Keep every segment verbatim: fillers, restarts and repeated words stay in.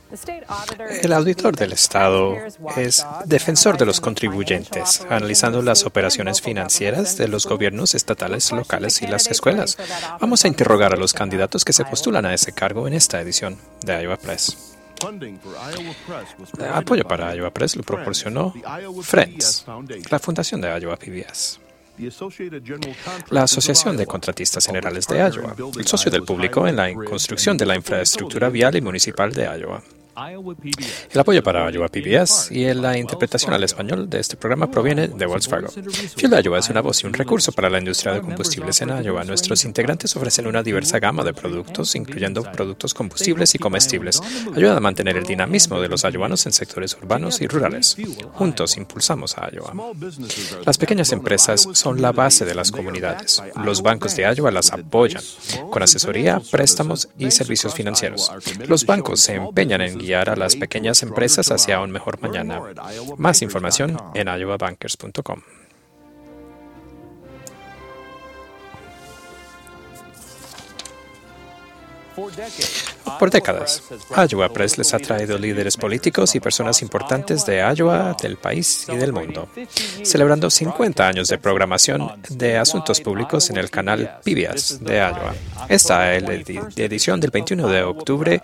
El auditor del Estado es defensor de los contribuyentes, analizando las operaciones financieras de los gobiernos estatales, locales y las escuelas. Vamos a interrogar a los candidatos que se postulan a ese cargo en esta edición de Iowa Press. Apoyo para Iowa Press lo proporcionó Friends, la fundación de Iowa P B S. La Asociación de Contratistas Generales de Iowa, el socio del público en la construcción de la infraestructura vial y municipal de Iowa. El apoyo para Iowa P B S y la interpretación al español de este programa proviene de Wells Fargo. Fuel Iowa es una voz y un recurso para la industria de combustibles en Iowa. Nuestros integrantes ofrecen una diversa gama de productos, incluyendo productos combustibles y comestibles. Ayuda a mantener el dinamismo de los iowanos en sectores urbanos y rurales. Juntos impulsamos a Iowa. Las pequeñas empresas son la base de las comunidades. Los bancos de Iowa las apoyan con asesoría, préstamos y servicios financieros. Los bancos se empeñan en guiar a las pequeñas empresas hacia un mejor mañana. Más información en iowa bankers punto com. Por décadas, Iowa Press les ha traído líderes políticos y personas importantes de Iowa, del país y del mundo, celebrando cincuenta años de programación de asuntos públicos en el canal P B S de Iowa. Esta es la edición del veintiuno de octubre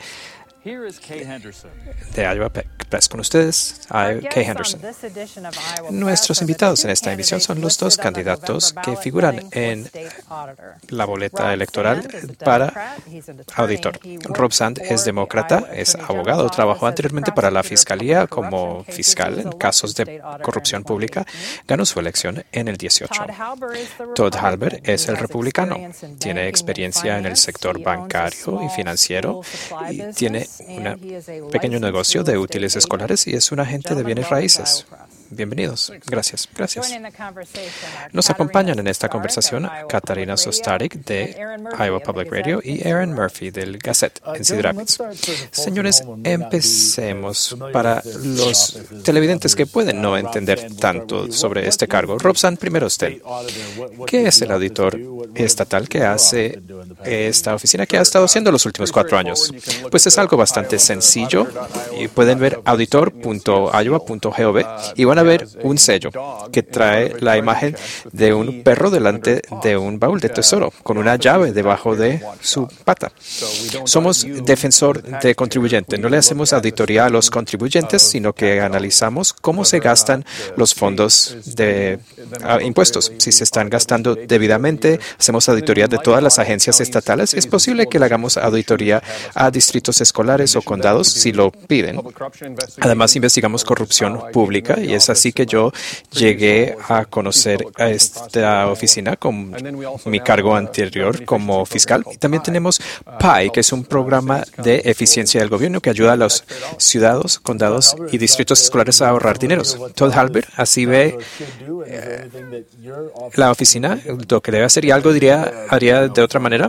de Iowa Press. Con ustedes, Kay Henderson. Nuestros invitados en esta emisión son los dos candidatos que figuran en la boleta electoral para auditor. Rob Sand es demócrata, es abogado, trabajó anteriormente para la Fiscalía como fiscal en casos de corrupción pública, ganó su elección en el dieciocho. Todd Halber es el republicano, tiene experiencia en el sector bancario y financiero y tiene un pequeño negocio de útiles escolares y es un agente de bienes raíces. Bienvenidos. Gracias. Gracias. Nos acompañan en esta conversación Katarina Sostarek de Iowa Public Radio y Aaron Murphy del Gazette en Cedar Rapids. Señores, empecemos para los televidentes que pueden no entender tanto sobre este cargo. Rob Sand, primero usted. ¿Qué es el auditor estatal que hace esta oficina que ha estado haciendo los últimos cuatro años? Pues es algo bastante sencillo y pueden ver auditor punto iowa punto gov y van a ver un sello que trae la imagen de un perro delante de un baúl de tesoro con una llave debajo de su pata. Somos defensor de contribuyente. No le hacemos auditoría a los contribuyentes, sino que analizamos cómo se gastan los fondos de uh, impuestos. Si se están gastando debidamente, hacemos auditoría de todas las agencias estatales. Es posible que le hagamos auditoría a distritos escolares o condados si lo piden. Además, investigamos corrupción pública y es así que yo llegué a conocer a esta oficina con mi cargo anterior como fiscal. Y también tenemos P I, que es un programa de eficiencia del gobierno que ayuda a los ciudadanos, condados y distritos escolares a ahorrar dineros. Todd Halber, así ve eh, la oficina, lo que debe hacer y algo diría, haría de otra manera.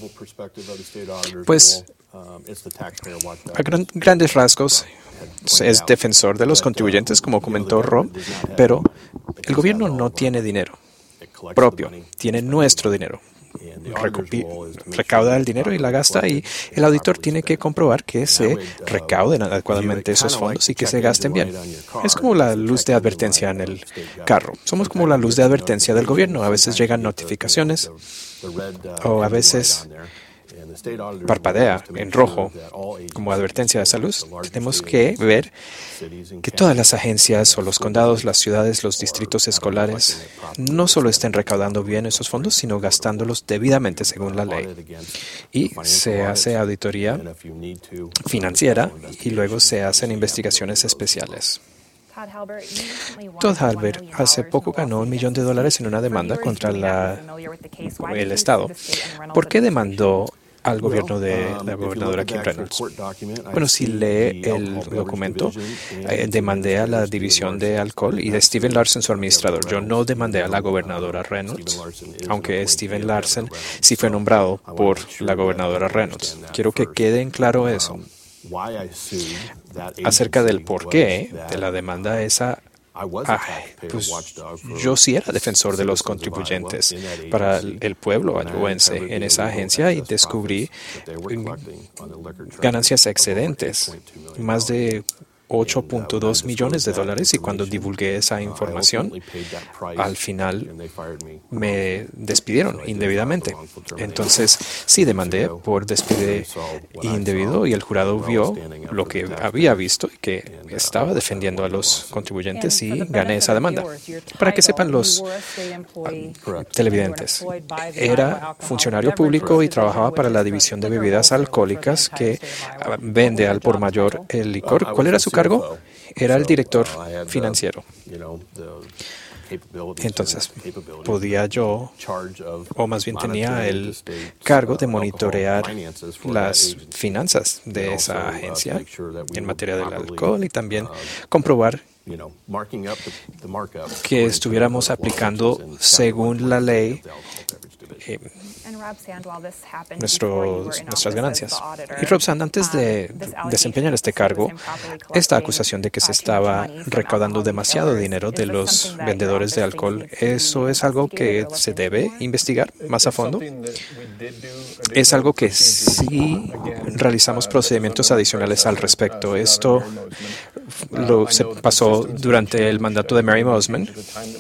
Pues, a gran, grandes rasgos, es defensor de los contribuyentes, como comentó Rob, pero el gobierno no tiene dinero propio, tiene nuestro dinero. Recupi recauda el dinero y la gasta y el auditor tiene que comprobar que se recauden adecuadamente esos fondos y que se gasten bien. Es como la luz de advertencia en el carro. Somos como la luz de advertencia del gobierno. A veces llegan notificaciones o a veces parpadea en rojo como advertencia de salud. Tenemos que ver que todas las agencias o los condados, las ciudades, los distritos escolares no solo estén recaudando bien esos fondos, sino gastándolos debidamente según la ley. Y se hace auditoría financiera y luego se hacen investigaciones especiales. Todd Halber hace poco ganó un millón de dólares en una demanda contra la, el Estado. ¿Por qué demandó al gobierno de la gobernadora Kim Reynolds? Bueno, si lee el documento, eh, demandé a la División de Alcohol y de Steven Larsen, su administrador. Yo no demandé a la gobernadora Reynolds, aunque Steven Larsen sí fue nombrado por la gobernadora Reynolds. Quiero que quede en claro eso. Acerca del porqué de la demanda esa Ay, pues yo sí era defensor de los contribuyentes para el pueblo iowense en esa agencia y descubrí ganancias excedentes, más de ocho punto dos millones de dólares, y cuando divulgué esa información, al final me despidieron indebidamente. Entonces, sí demandé por despido indebido y el jurado vio lo que había visto y que estaba defendiendo a los contribuyentes y gané esa demanda. Para que sepan los televidentes, era funcionario público y trabajaba para la División de Bebidas Alcohólicas que vende al por mayor el licor. ¿Cuál era su cargo? Era el director financiero. Entonces, podía yo, o más bien tenía el cargo de monitorear las finanzas de esa agencia en materia del alcohol y también comprobar que estuviéramos aplicando según la ley eh, nuestros, nuestras ganancias. Y Rob Sand, antes de desempeñar este cargo, esta acusación de que se estaba recaudando demasiado dinero de los vendedores de alcohol, ¿eso es algo que se debe investigar más a fondo? Es algo que sí realizamos procedimientos adicionales al respecto. Esto lo, se pasó durante el mandato de Mary Mosman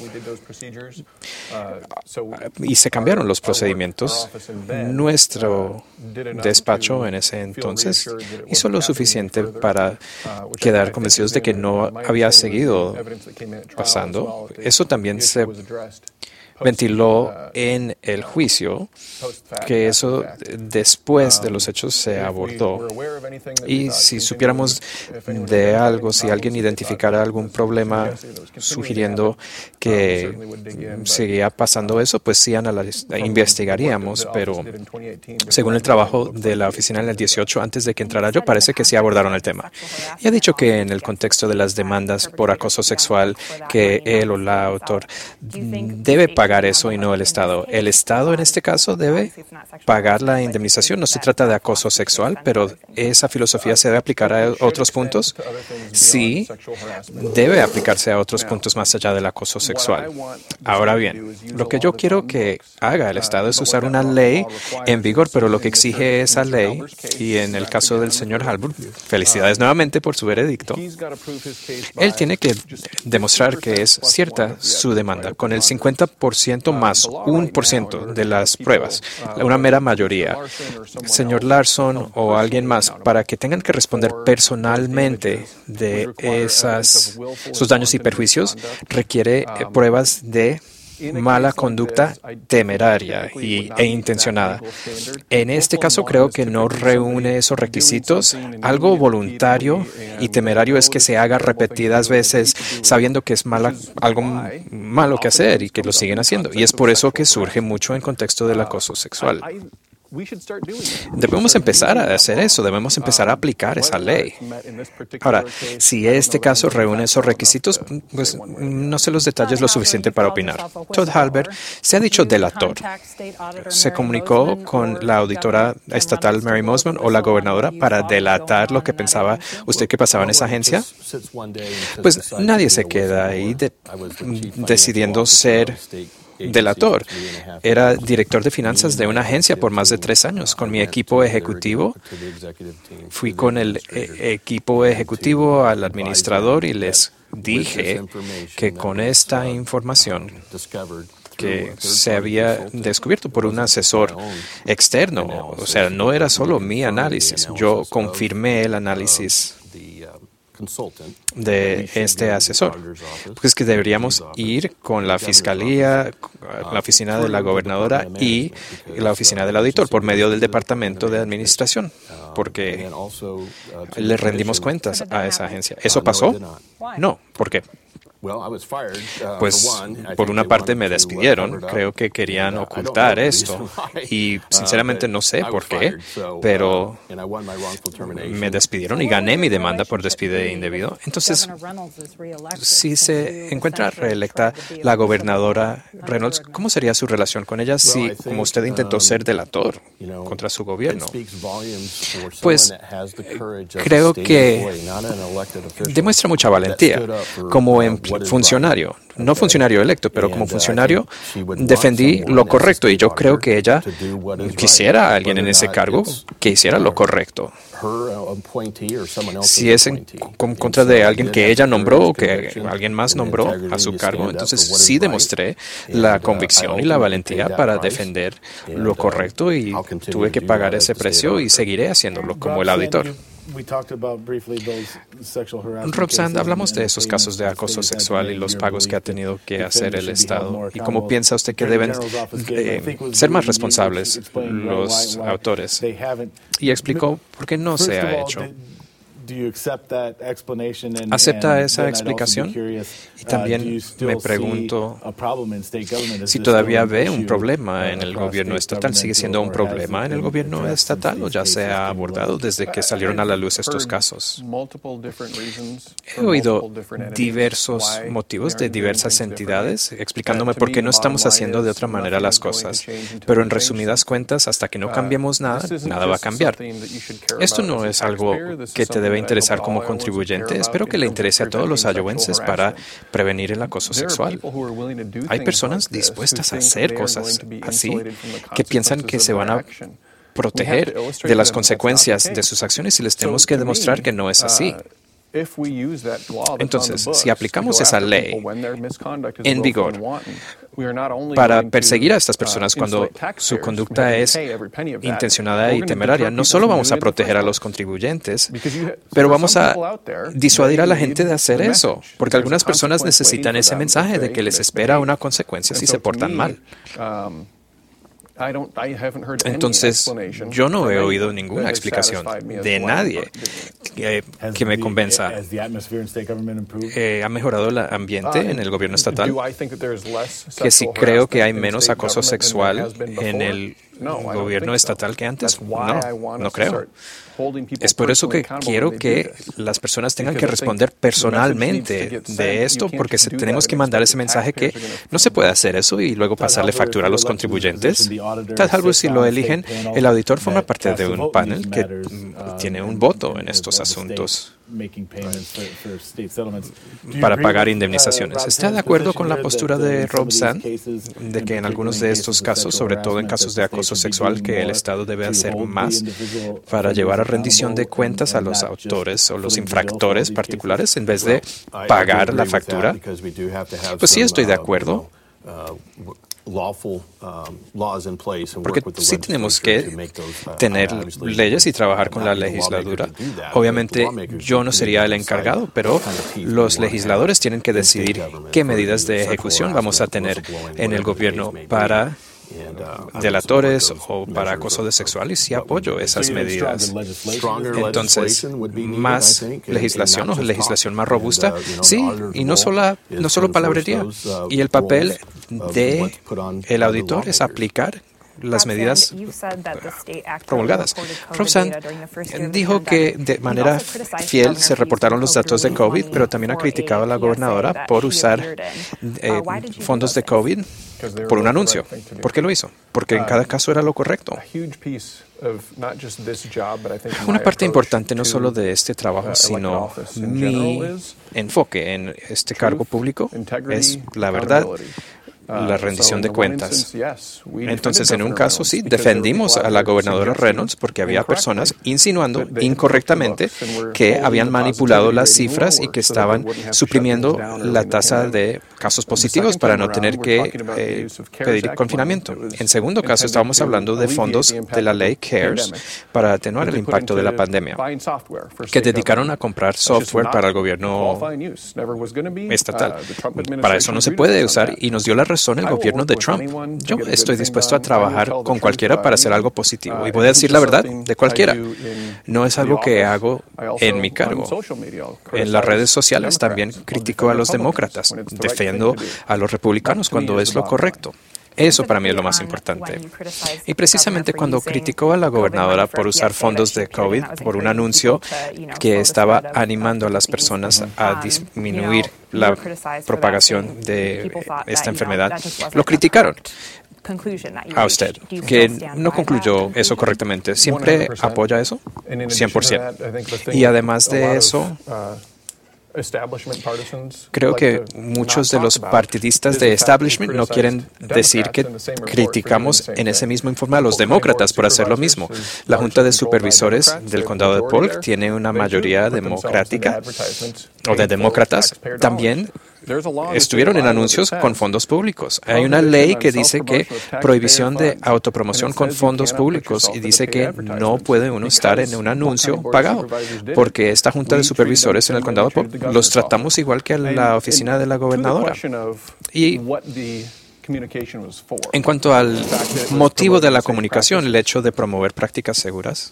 y se cambiaron los procedimientos. Nuestro despacho en ese entonces hizo lo suficiente para quedar convencidos de que no había seguido pasando. Eso también se ventiló en el juicio, que eso después de los hechos se abordó. Y si supiéramos de algo, si alguien identificara algún problema sugiriendo que seguía pasando eso, pues sí investigaríamos, pero según el trabajo de la oficina en el dieciocho, antes de que entrara yo, parece que sí abordaron el tema. Y ha dicho que en el contexto de las demandas por acoso sexual, que él o la autor debe pagar eso y no el Estado. El Estado en este caso debe pagar la indemnización. No se trata de acoso sexual, pero esa filosofía se debe aplicar a otros puntos. Sí, debe aplicarse a otros puntos más allá del acoso sexual. Ahora bien, lo que yo quiero que haga el Estado es usar una ley en vigor, pero lo que exige esa ley, y en el caso del señor Halbert, felicidades nuevamente por su veredicto, él tiene que demostrar que es cierta su demanda con el cincuenta por ciento más un por ciento de las pruebas, una mera mayoría. Señor Larson o alguien más, para que tengan que responder personalmente de esas, esos daños y perjuicios, requiere eh, pruebas de mala conducta temeraria y, e intencionada. En este caso creo que no reúne esos requisitos. Algo voluntario y temerario es que se haga repetidas veces sabiendo que es mala, algo malo que hacer y que lo siguen haciendo. Y es por eso que surge mucho en contexto del acoso sexual. Debemos empezar a hacer eso, debemos empezar a aplicar esa ley. Ahora, si este caso reúne esos requisitos, pues no sé los detalles lo suficiente para opinar. Todd Halbert se ha dicho delator. ¿Se comunicó con la auditora estatal Mary Mosman o la gobernadora para delatar lo que pensaba usted que pasaba en esa agencia? Pues nadie se queda ahí de, decidiendo ser delator. Era director de finanzas de una agencia por más de tres años. Con mi equipo ejecutivo, fui con el e- equipo ejecutivo al administrador y les dije que con esta información que se había descubierto por un asesor externo, o sea, no era solo mi análisis, yo confirmé el análisis de este asesor, pues que deberíamos ir con la fiscalía, la oficina de la gobernadora y la oficina del auditor por medio del departamento de administración, porque le rendimos cuentas a esa agencia. ¿Eso pasó? No. ¿Por qué? Pues por una parte me despidieron, creo que querían ocultar esto y sinceramente no sé por qué, pero me despidieron y gané mi demanda por despido indebido. Entonces, si se encuentra reelecta la gobernadora Reynolds, ¿cómo sería su relación con ella si, como usted intentó ser delator contra su gobierno? Pues creo que demuestra mucha valentía como empleado funcionario, no funcionario electo, pero como funcionario defendí lo correcto y yo creo que ella quisiera a alguien en ese cargo que hiciera lo correcto. Si es en contra de alguien que ella nombró o que alguien más nombró a su cargo, entonces sí demostré la convicción y la valentía para defender lo correcto y tuve que pagar ese precio y seguiré haciéndolo como el auditor. Roxanne, hablamos de esos casos de acoso sexual y los pagos que ha tenido que hacer el Estado. ¿Y cómo piensa usted que deben eh, ser más responsables los autores? Y explicó por qué no se ha hecho. ¿Acepta esa explicación? Y también me pregunto si todavía ve un problema en el gobierno estatal. ¿Sigue siendo un problema en el gobierno estatal o ya se ha abordado desde que salieron a la luz estos casos? He oído diversos motivos de diversas entidades explicándome por qué no estamos haciendo de otra manera las cosas. Pero en resumidas cuentas, hasta que no cambiemos nada, nada va a cambiar. Esto no es algo que te debe interesar como contribuyente. Espero que le interese a todos los iowenses para prevenir el acoso sexual. Hay personas dispuestas a hacer cosas así que piensan que se van a proteger de las consecuencias de sus acciones y les tenemos que demostrar que no es así. Entonces, si aplicamos esa ley en vigor para perseguir a estas personas cuando su conducta es intencionada y temeraria, no solo vamos a proteger a los contribuyentes, pero vamos a disuadir a la gente de hacer eso, porque algunas personas necesitan ese mensaje de que les espera una consecuencia si se portan mal. Entonces, yo no he oído ninguna explicación de nadie que, que me convenza. Eh, ¿Ha mejorado el ambiente en el gobierno estatal? Que si creo que hay menos acoso sexual en el gobierno estatal que antes. No, no creo. Es por eso que quiero que las personas tengan que responder personalmente de esto, porque tenemos que mandar ese mensaje que no se puede hacer eso y luego pasarle factura a los contribuyentes. Tal vez si lo eligen, el auditor forma parte de un panel que tiene un voto en estos asuntos para pagar indemnizaciones. ¿Está de acuerdo con la postura de Roxanne de que en algunos de estos casos, sobre todo en casos de acoso sexual, que el Estado debe hacer más para llevar a rendición de cuentas a los autores o los infractores particulares en vez de pagar la factura? Pues sí, estoy de acuerdo. Porque sí tenemos que tener leyes y trabajar con la legislatura. Obviamente yo no sería el encargado, pero los legisladores tienen que decidir qué medidas de ejecución vamos a tener en el gobierno para delatores o para acoso sexual, y sí apoyo esas medidas. Entonces, más legislación o legislación más robusta, sí, y no solo, no solo palabrería. Y el papel de el auditor es aplicar las medidas promulgadas. Roxanne dijo que de manera fiel se reportaron los datos de COVID, pero también ha criticado a la gobernadora por usar eh, fondos de COVID por un anuncio. ¿Por qué lo hizo? Porque en cada caso era lo correcto. Una parte importante no solo de este trabajo, sino mi enfoque en este cargo público es la verdad, la rendición de cuentas. Entonces, en un caso, sí, defendimos a la gobernadora Reynolds porque había personas insinuando incorrectamente que habían manipulado las cifras y que estaban suprimiendo la tasa de casos positivos para no tener que eh, pedir confinamiento. En segundo caso, estábamos hablando de fondos de la ley CARES para atenuar el impacto de la pandemia, que dedicaron a comprar software para el gobierno estatal. Para eso no se puede usar y nos dio la razón el gobierno de Trump. Yo estoy dispuesto a trabajar con cualquiera para hacer algo positivo. Y voy a decir la verdad de cualquiera. No es algo que hago en mi cargo. En las redes sociales también critico a los demócratas. Defiendo a los republicanos cuando es lo correcto. Eso para mí es lo más importante. Y precisamente cuando criticó a la gobernadora por usar fondos de COVID, por un anuncio que estaba animando a las personas a disminuir la propagación de esta enfermedad, lo criticaron a usted, que no concluyó eso correctamente. ¿Siempre apoya eso? cien por ciento. Y además de eso, Creo que muchos de los partidistas de establishment no quieren decir que criticamos en ese mismo informe a los demócratas por hacer lo mismo. La Junta de Supervisores del Condado de Polk tiene una mayoría democrática o de demócratas. También estuvieron en anuncios con fondos públicos. Hay una ley que dice que prohibición de autopromoción con fondos públicos y dice que no puede uno estar en un anuncio pagado porque esta Junta de Supervisores en el Condado de Polk los tratamos igual que a la oficina de la gobernadora. Y en cuanto al motivo de la comunicación, el hecho de promover prácticas seguras,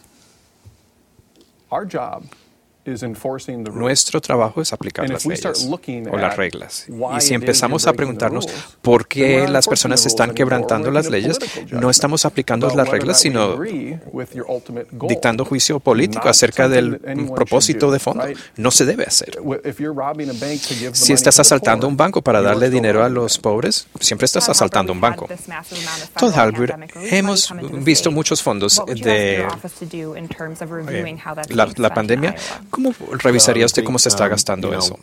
nuestro trabajo es aplicar las leyes o las reglas. Y si empezamos a preguntarnos por qué las personas están quebrantando las leyes, no estamos aplicando las reglas, sino dictando juicio político acerca del propósito de fondo. No se debe hacer. Si estás asaltando un banco para darle dinero a los pobres, siempre estás asaltando un banco. Todd Halbert, hemos visto muchos fondos de eh, la, la pandemia. ¿Cómo revisaría usted cómo se está gastando eso?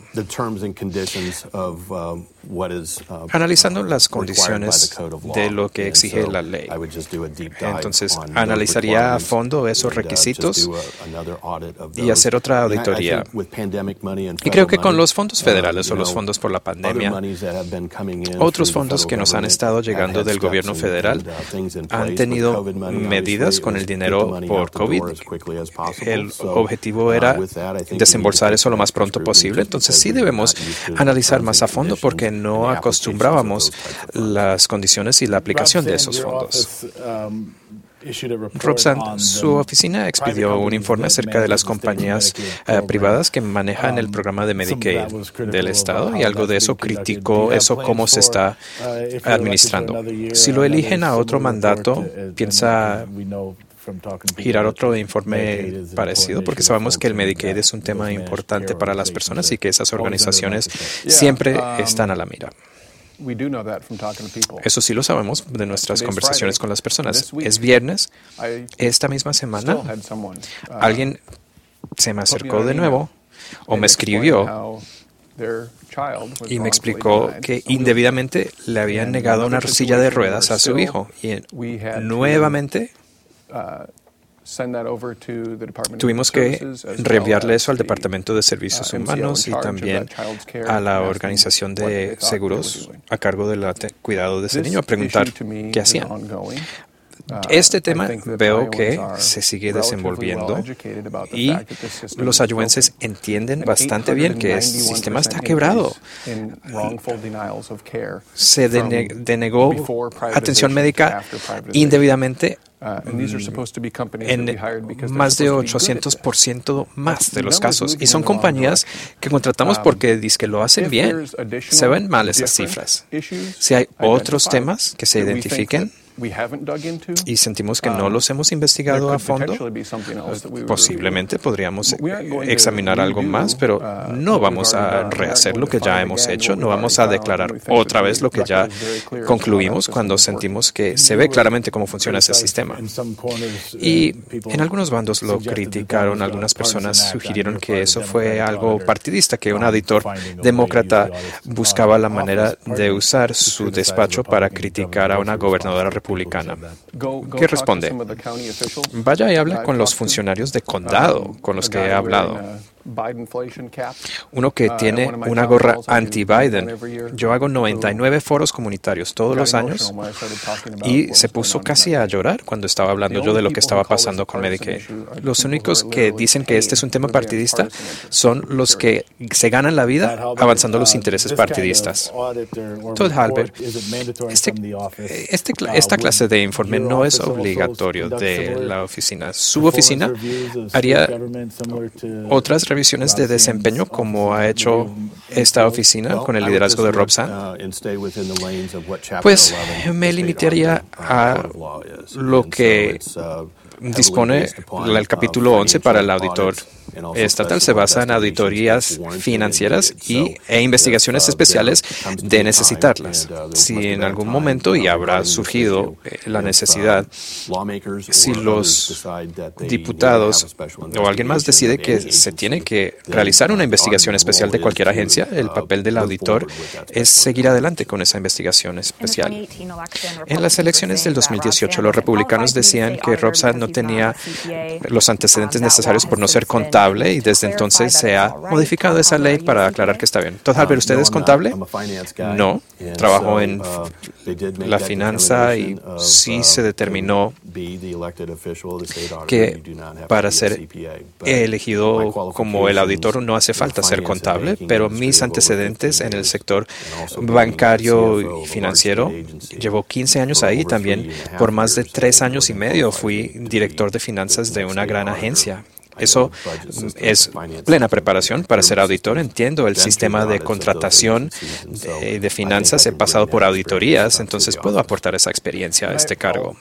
Analizando las condiciones de lo que exige la ley. Entonces, analizaría a fondo esos requisitos y hacer otra auditoría. Y creo que con los fondos federales o los fondos por la pandemia, otros fondos que nos han estado llegando del gobierno federal han tenido medidas con el dinero por COVID. El objetivo era desembolsar eso lo más pronto posible. Entonces sí debemos analizar más a fondo porque no acostumbrábamos las condiciones y la aplicación de esos fondos. Roxanne, su oficina expidió un informe acerca de las compañías eh, privadas que manejan el programa de Medicaid del Estado y algo de eso criticó eso cómo se está administrando. Si lo eligen a otro mandato, piensa girar otro informe parecido, porque sabemos que el Medicaid es un tema importante para las personas y que esas organizaciones siempre están a la mira. Eso sí lo sabemos de nuestras conversaciones con las personas. Es viernes, esta misma semana, alguien se me acercó de nuevo o me escribió y me explicó que indebidamente le habían negado una silla de ruedas a su hijo y nuevamente tuvimos que reenviarle eso al Departamento de Servicios Humanos y también a la Organización de Seguros a cargo del cuidado de ese niño a preguntar qué hacían. Este tema veo que se sigue desenvolviendo y los ayuenses entienden bastante bien que el sistema está quebrado. Se denegó atención médica indebidamente en más de ochocientos por ciento más de los casos. Y son compañías que contratamos porque dicen que lo hacen bien. Se ven mal esas cifras. Si hay otros temas que se identifiquen y sentimos que no los hemos investigado a fondo, posiblemente podríamos examinar algo más, pero no vamos a rehacer lo que ya hemos hecho, no vamos a declarar otra vez lo que ya concluimos cuando sentimos que se ve claramente cómo funciona ese sistema. Y en algunos bandos lo criticaron, algunas personas sugirieron que eso fue algo partidista, que un auditor demócrata buscaba la manera de usar su despacho para criticar a una gobernadora republicana. ¿Qué responde? Vaya y hable con los funcionarios de condado con los que he hablado. Uno que tiene una gorra anti-Biden. Yo hago noventa y nueve foros comunitarios todos los años y se puso casi a llorar cuando estaba hablando yo de lo que estaba pasando con Medicaid. Los únicos que dicen que este es un tema partidista son los que se ganan la vida avanzando los intereses partidistas. Todd Halbert, este, este, esta clase de informe no es obligatorio de la oficina. Su oficina haría otras revisiones de desempeño como ha hecho esta oficina con el liderazgo de Roxanne. Pues me limitaría a lo que dispone el capítulo once para el auditor estatal. Se basa en auditorías financieras y, e investigaciones especiales de necesitarlas. Si en algún momento, y habrá surgido la necesidad, si los diputados o alguien más decide que se tiene que realizar una investigación especial de cualquier agencia, el papel del auditor es seguir adelante con esa investigación especial. En las elecciones del dos mil dieciocho, los republicanos decían que Rob Sand no tenía los antecedentes necesarios por no ser contable, y desde entonces se ha modificado esa ley para aclarar que está bien. Todd Halber, ¿usted es contable? No. Trabajó en la finanza y sí se determinó que para ser elegido como el auditor no hace falta ser contable, pero mis antecedentes en el sector bancario y financiero, llevo quince años ahí también. Por más de tres años y medio fui director de finanzas de una gran agencia. Eso es plena preparación para ser auditor. Entiendo el sistema de contratación de, de finanzas. He pasado por auditorías, entonces puedo aportar esa experiencia a este cargo.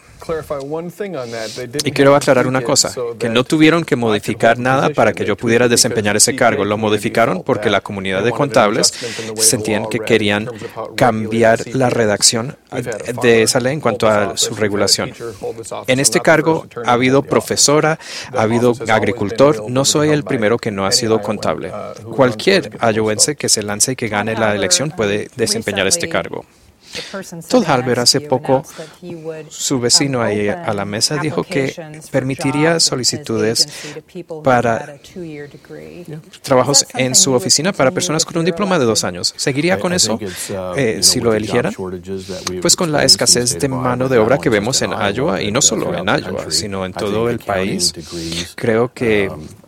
Y quiero aclarar una cosa, que no tuvieron que modificar nada para que yo pudiera desempeñar ese cargo. Lo modificaron porque la comunidad de contables sentían que querían cambiar la redacción de esa ley en cuanto a su regulación. En este cargo ha habido profesora, ha habido agricultor. No soy el primero que no ha sido contable. Cualquier iowense que se lance y que gane la elección puede desempeñar este cargo. Todd Halber, hace poco, su vecino ahí a la mesa, dijo que permitiría solicitudes para trabajos en su oficina para personas con un diploma de dos años. ¿Seguiría con eso eh, si lo eligieran? Pues con la escasez de mano de obra que vemos en Iowa, y no solo en Iowa, sino en todo el país, creo que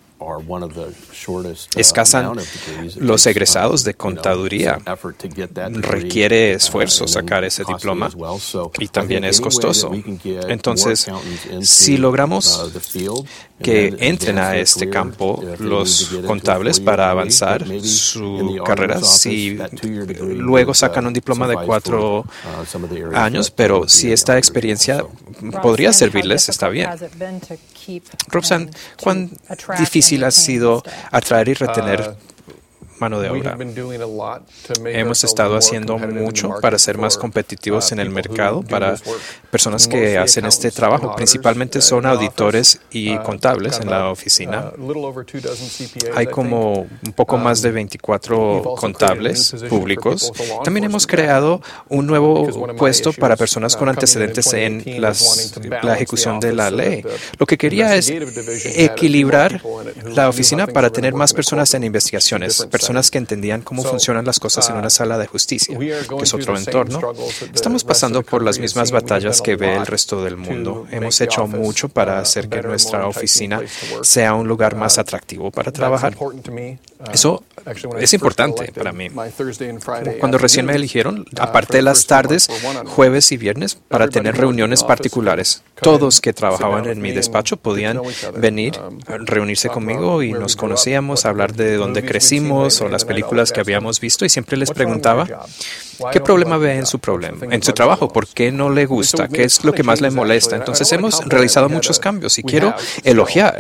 escasan los egresados de contaduría. Requiere esfuerzo sacar ese diploma y también es costoso. Entonces, si logramos que entren a este campo los contables para avanzar su carrera, si luego sacan un diploma de cuatro años, pero si esta experiencia podría servirles, está bien. Rob Sand, ¿cuán difícil ha sido atraer y retener mano de obra? Hemos estado haciendo mucho para ser más competitivos en el mercado para personas que hacen este trabajo. Principalmente son auditores y contables en la oficina. Hay como un poco más de veinticuatro contables públicos. También hemos creado un nuevo puesto para personas con antecedentes en las, la ejecución de la ley. Lo que quería es equilibrar la oficina para tener más personas en investigaciones, personas que entendían cómo funcionan las cosas en una sala de justicia, que es otro entorno. Estamos pasando por las mismas batallas que ve el resto del mundo. Hemos hecho mucho para hacer que nuestra oficina sea un lugar más atractivo para trabajar. Eso es importante para mí. Cuando recién me eligieron, aparté las tardes, jueves y viernes, para tener reuniones particulares. Todos que trabajaban en mi despacho podían venir, reunirse conmigo y nos conocíamos, hablar de dónde crecimos o las películas que habíamos visto, y siempre les preguntaba, ¿qué problema ve en su problema, en su trabajo? ¿Por qué no le gusta? ¿Qué es lo que más le molesta? Entonces hemos realizado muchos cambios y quiero elogiar.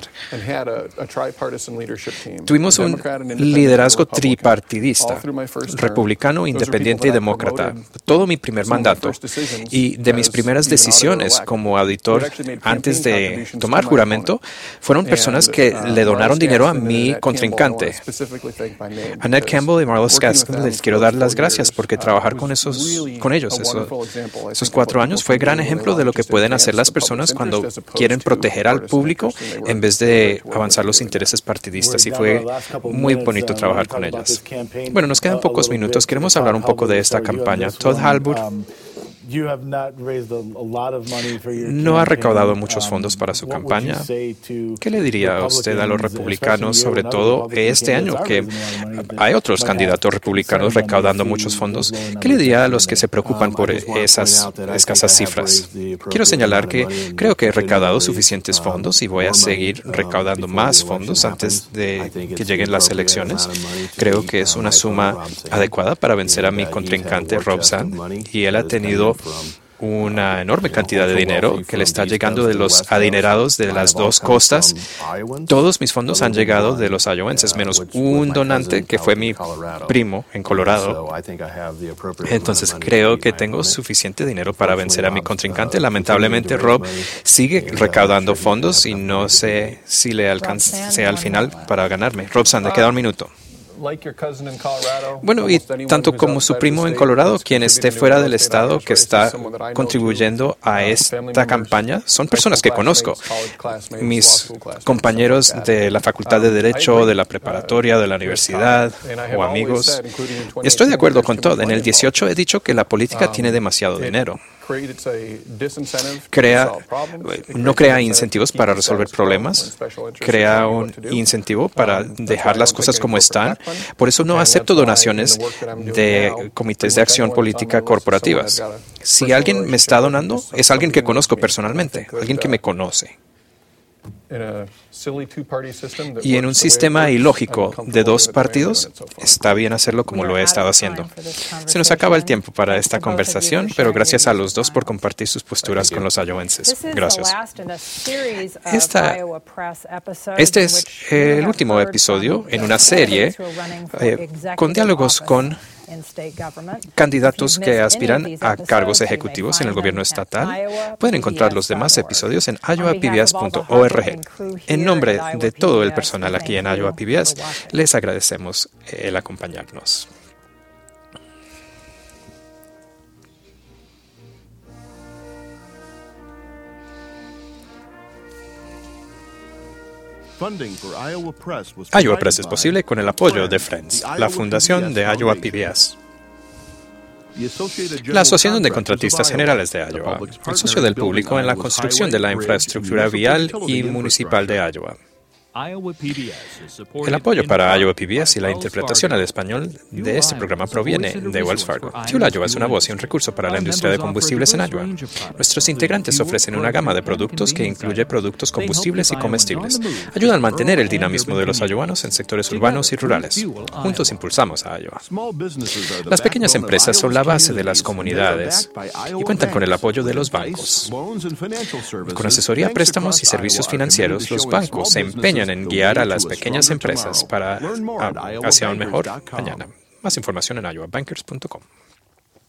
Tuvimos un liderazgo tripartidista, republicano, independiente y demócrata, todo mi primer mandato. Y de mis primeras decisiones como auditor antes de tomar juramento, fueron personas que le donaron dinero a mi contrincante. A Ned Campbell y Marlo Skaskin les quiero dar las gracias porque trabajar con esos, con ellos eso, esos cuatro años fue gran ejemplo de lo que pueden hacer las personas cuando quieren proteger al público en vez de avanzar los intereses partidistas, y fue muy bonito trabajar con ellas. Bueno, nos quedan pocos minutos. Queremos hablar un poco de esta campaña. Todd Halber no ha recaudado muchos fondos para su campaña. ¿Qué le diría a usted a los republicanos, sobre todo este año, que hay otros candidatos republicanos recaudando muchos fondos? ¿Qué le diría a los que se preocupan por esas escasas cifras? Quiero señalar que creo que he recaudado suficientes fondos y voy a seguir recaudando más fondos antes de que lleguen las elecciones. Creo que es una suma adecuada para vencer a mi contrincante Rob Sand, y él ha tenido una enorme cantidad de dinero que le está llegando de los adinerados de las dos costas. Todos mis fondos han llegado de los iowenses, menos un donante que fue mi primo en Colorado. Entonces creo que tengo suficiente dinero para vencer a mi contrincante. Lamentablemente, Rob sigue recaudando fondos y no sé si le alcance al final para ganarme. Rob Sand, queda un minuto. Bueno, y tanto como su primo en Colorado, quien esté fuera del estado que está contribuyendo a esta campaña, son personas que conozco. Mis compañeros de la Facultad de Derecho, de la preparatoria, de la universidad o amigos. Estoy de acuerdo con Todd. En el dieciocho he dicho que la política tiene demasiado dinero. Crea, no crea incentivos para resolver problemas, crea un incentivo para dejar las cosas como están. Por eso no acepto donaciones de comités de acción política corporativas. Si alguien me está donando, es alguien que conozco personalmente, alguien que me conoce. Y en un sistema ilógico de dos partidos, está bien hacerlo como lo he estado haciendo. Se nos acaba el tiempo para esta conversación, pero gracias a los dos por compartir sus posturas con los iowenses. Gracias. Esta, este es el último episodio en una serie eh, con diálogos con candidatos que aspiran a cargos ejecutivos en el gobierno estatal. Pueden encontrar los demás episodios en iowa p b s punto org. En nombre de todo el personal aquí en Iowa P B S, les agradecemos el acompañarnos. Iowa Press es posible con el apoyo de Friends, la fundación de Iowa P B S. La Asociación de Contratistas Generales de Iowa, el socio del público en la construcción de la infraestructura vial y municipal de Iowa. El apoyo para Iowa P B S y la interpretación al español de este programa proviene de Wells Fargo. Fuel Iowa es una voz y un recurso para la industria de combustibles en Iowa. Nuestros integrantes ofrecen una gama de productos que incluye productos combustibles y comestibles. Ayudan a mantener el dinamismo de los iowanos en sectores urbanos y rurales. Juntos impulsamos a Iowa. Las pequeñas empresas son la base de las comunidades y cuentan con el apoyo de los bancos. Con asesoría, préstamos y servicios financieros, los bancos se empeñan en guiar a las pequeñas empresas para a, hacia un mejor mañana. Más información en iowa bankers punto com.